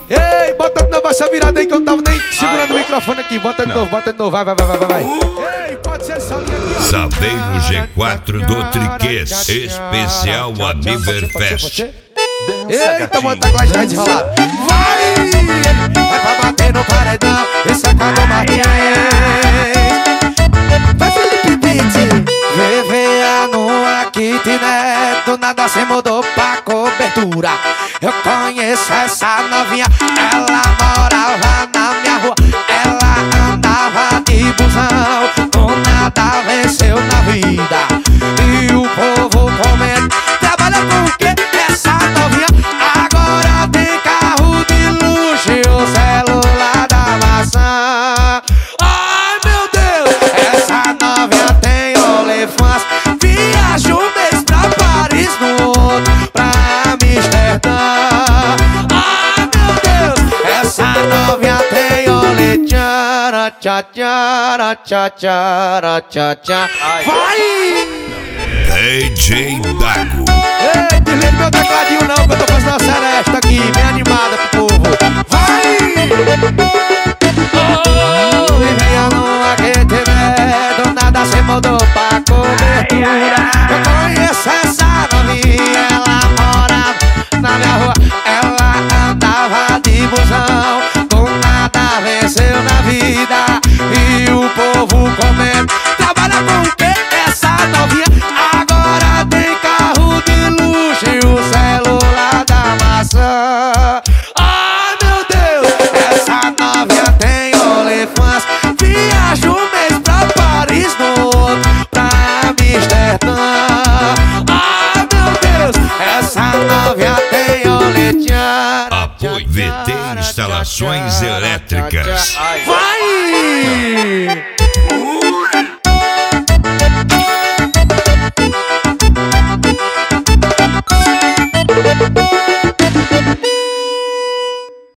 Ei, bota de novo essa virada aí que eu não tava nem segurando o microfone aqui. Bota de novo, vai. Ei, pode ser essa linha aqui, ó. Saveiro G4 do Triquês, especial Aniverfest. Eita, bota a já desenrolada. Vai pra bater no paredão, esse acabou Martins. Vai Felipe Pitt, VVA no kitnet, do nada cê mudou pra cobertura. Eu conheço essa novinha, ela morava na minha rua, ela andava de busão, com nada venceu na vida. E o povo comenta, trabalha com o quê? Essa novinha agora tem carro de luxo e o celular da maçã. Ai meu Deus, essa novinha tem OnlyFans, viaja um mês pra Paris, no outro pra Amsterdã. Ai meu Deus, essa novinha tem OnlyFans. Tchá, tchá, tchá, tchá, tchá, tchá. Vai! DJ Dago. Ei, desliga meu tecladinho não, que eu tô fazendo uma seresta aqui, bem animada pro povo. Vai! Oh, e venha no aquecimento, do nada cê mudou pra cobertura. Eu conheço essa novinha, ela morava na minha rua, ela andava de busão, com nada venceu na vida. E o povo comenta, trabalha com o quê? Essa novinha agora tem carro de luxo e o celular da maçã. Ai meu Deus, essa novinha tem OnlyFans, viaja um mês pra Paris, no outro pra Amsterdã. Ai meu Deus, essa novinha tem OnlyFans. Apoio VT Instalações Elétricas. Vai!